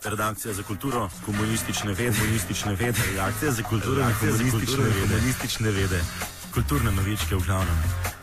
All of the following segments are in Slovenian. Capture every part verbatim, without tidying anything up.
Redakcija za kulturo, komunistične vede, komunistične vede, redakcija za kulturo, komunistične vede, komunistične vede, kulturne novičke v glavnem.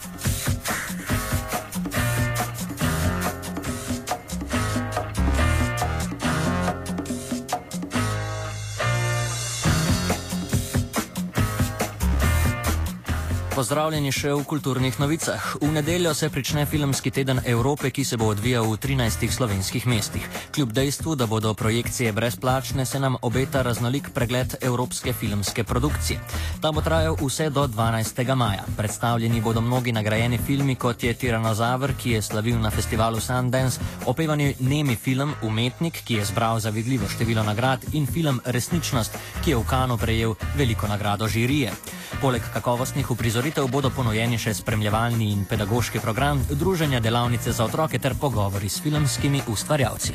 Pozdravljeni še v kulturnih novicah. V nedeljo se prične filmski teden Evrope, ki se bo odvijal v trinajstih slovenskih mestih. Kljub dejstvu, da bodo projekcije brezplačne, se nam obeta raznolik pregled evropske filmske produkcije. Ta bo trajal vse do dvanajstega maja. Predstavljeni bodo mnogi nagrajeni filmi, kot je Tiranozaver, ki je slavil na festivalu Sundance, opevani nemi film Umetnik, ki je zbral zavidljivo število nagrad, in film Resničnost, ki je v Cannesu prejel veliko nagrado žirije. Poleg kakovostnih uprizoritev bodo ponujeni še spremljevalni in pedagoški program, druženja, delavnice za otroke ter pogovori s filmskimi ustvarjalci.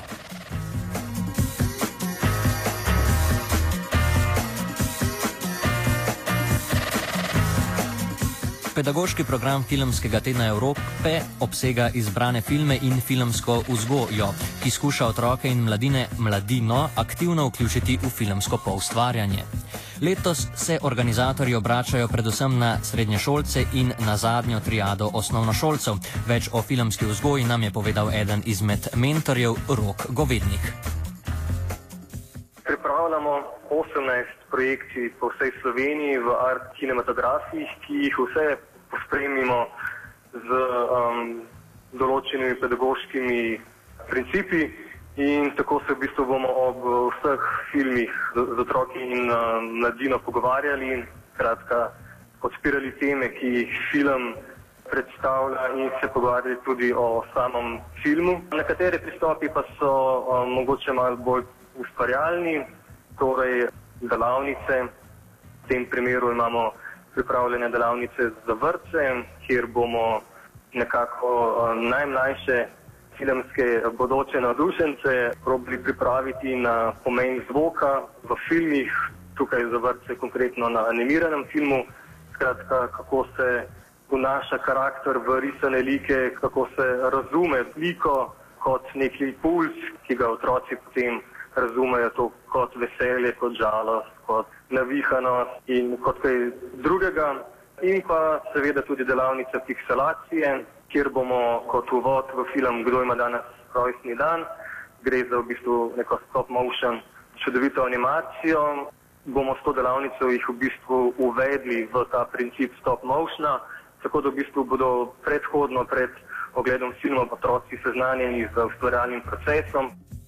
Pedagoški program filmskega tedna Evrope obsega izbrane filme in filmsko vzgojo, ki skuša otroke in mladine, mladino aktivno vključiti v filmsko poustvarjanje. Letos se organizatorji obračajo predvsem na srednješolce in na zadnjo triado osnovnošolcev. Več o filmski vzgoji nam je povedal eden izmed mentorjev, Rok Govednik. Pripravljamo osemnajst projekcij po vsej Sloveniji v art kinematografih, ki jih vse pospremimo z um, določenimi pedagoškimi principi. In tako se v bistvu bomo ob vseh filmih z, z otroki in uh, mladino pogovarjali, kratka odpirali teme, ki jih film predstavlja, in se pogovarjali tudi o samem filmu. Nekateri pristopi pa so um, mogoče malo bolj ustvarjalni, torej delavnice. V tem primeru imamo pripravljene delavnice za vrtce, kjer bomo nekako um, najmlajše filmske bodoče navdušence probali pripraviti na pomen zvoka v filmih, tukaj za vrtce konkretno na animiranem filmu, skratka, kako se vnaša karakter v risane like, kako se razume sliko kot nek impuls, ki ga otroci potem razumejo to kot veselje, kot žalost, kot navihanost in kot kaj drugega. In pa seveda tudi delavnica pikselacije, kjer bomo kot uvod v film Kdo ima danes rojstni dan, gre za v bistvu neko stop motion čudovito animacijo, bomo s to delavnico jih v bistvu uvedli v ta princip stop motiona, tako da v bistvu bodo predhodno pred ogledom filma otroci seznanjeni z ustvarjalnim procesom.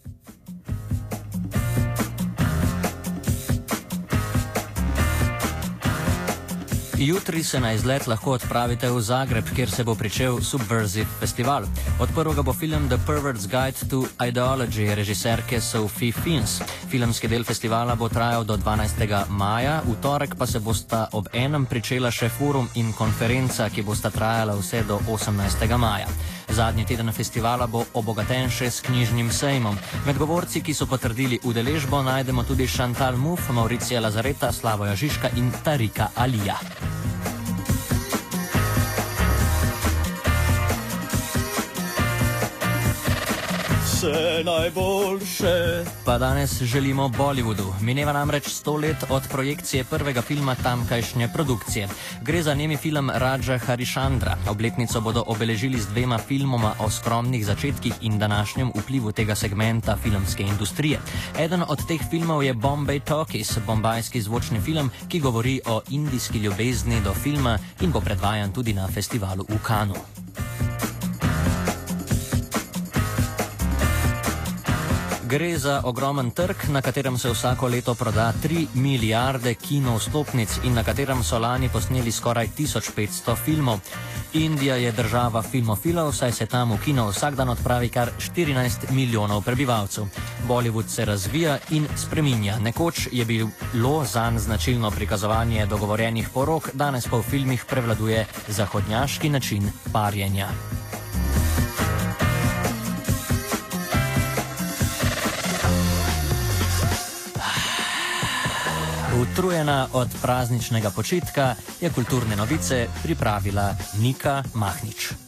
Jutri se na izlet lahko odpravite v Zagreb, kjer se bo pričel Subversive festival. Odprl ga bo film The Pervert's Guide to Ideology režiserke Sophie Fiennes. Filmski del festivala bo trajal do dvanajstega maja, v torek pa se bosta ob enem pričela še forum in konferenca, ki bosta trajala vse do osemnajstega maja. Zadnji teden festivala bo obogaten še s knjižnim sejmom. Med govorci, ki so potrdili udeležbo, najdemo tudi Chantal Mouffe, Mauricija Lazareta, Slavoja Žižka in Tarika Alija. Vse najboljše. Pa danes želimo Bollywoodu. Mineva namreč sto let od projekcije prvega filma tamkajšnje produkcije. Gre za nemi film Raja Harishchandra. Obletnico bodo obeležili z dvema filmoma o skromnih začetkih in današnjem vplivu tega segmenta filmske industrije. Eden od teh filmov je Bombay Talkies, bombajski zvočni film, ki govori o indijski ljubezni do filma in bo predvajan tudi na festivalu v Cannesu. Gre za ogromen trg, na katerem se vsako leto proda tri milijarde kino vstopnic in na katerem so lani posneli skoraj tisoč petsto filmov. Indija je država filmofilov, saj se tam v kino vsak dan odpravi kar štirinajst milijonov prebivalcev. Bollywood se razvija in spreminja. Nekoč je bilo zanj značilno prikazovanje dogovorjenih porok, danes pa v filmih prevladuje zahodnjaški način parjenja. Utrujena od prazničnega počitka je kulturne novice pripravila Nika Mahnič.